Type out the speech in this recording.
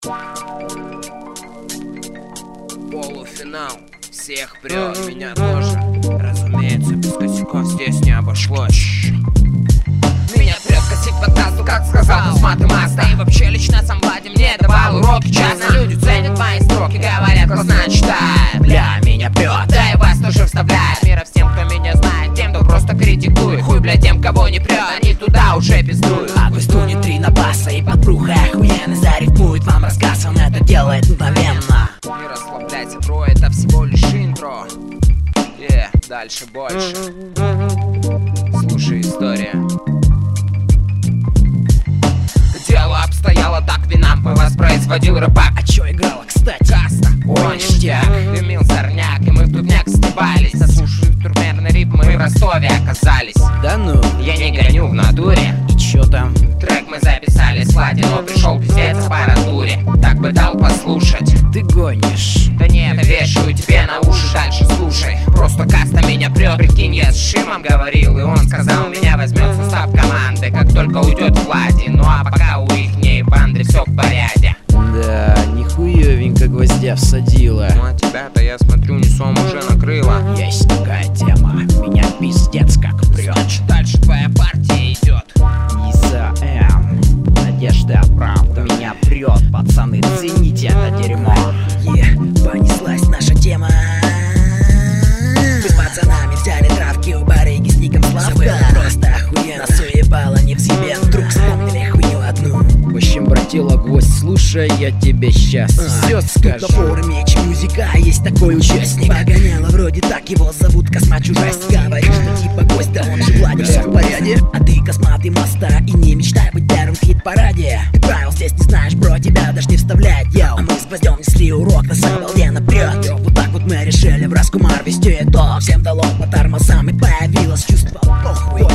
Полуфинал, всех прет, меня тоже. Разумеется, без косяков здесь не обошлось. Меня прет косик по тасту, как сказал Усмат и Маста. И вообще лично сам Владимир мне давал уроки часто. Люди ценят мои строки, говорят, классно читает. Бля, меня прет, да и вас тоже вставляет. Мира всем, кто меня знает, тем, кто просто критикует. Хуй, бля, тем, кого не прет, они туда уже пиздуют. Огонь стунет 3 на баса и подпруга охуенно зарифмует вам рассказ, он это делает мгновенно. Не расслабляйся, бро, это всего лишь интро. Дальше больше. Слушай, история. Дело обстояло так, винампы воспроизводил рыбак. А чё играла, кстати? Каста, о, ништяк. Дымил сорняк, и мы в дубняк стебались. Заслушав турмерный ритм, мы в Ростове оказались. Да ну, Я не гоню в натуре. и чё там? Трек мы записали с Влади, но пришел пиздец в аппаратуре. Так бы дал послушать. Ты гонишь. Да нет, вешаю тебе на уши, дальше слушай. Просто Каста меня прет. Прикинь, я с Шимом говорил, и он сказал, меня возьмет в состав команды, как только уйдет Влади. Ну а пока у ихней банды все в порядке. Да, нихуевенько гвоздя всадила. Ну а тебя-то, я смотрю, несом уже накрыло. Есть такая тема, меня пиздец как прет. Значит, дальше твоя партия идет. Иза М, надежда, правда. Меня прет, пацаны, цените это дерьмо. Понеслась наша тема. Мы с пацанами взяли травки у барыги с ником Славка. Все было просто охуенно, нас уебало не в себе. Вдруг вспомнили хуйню одну. В общем, братила, гвоздь, слушай, я тебе сейчас все скажу. Тут на форуме Мьюзика есть такой участник. Погоняло вроде так, его зовут Космач ужастик. Говорит, что типа гость, да он же Владимир, все в порядке. А ты косматый Маста и не мечтай быть первым в хит-параде. Ты правил здесь не знаешь, бро, тебя даже не вставляет, йоу. А мы с гвоздем несли урок, нас обалденно прет. Йоу, вот так вот мы решили в Раскумар вести итог. Всем дало по тормозам и появилось чувство похуй.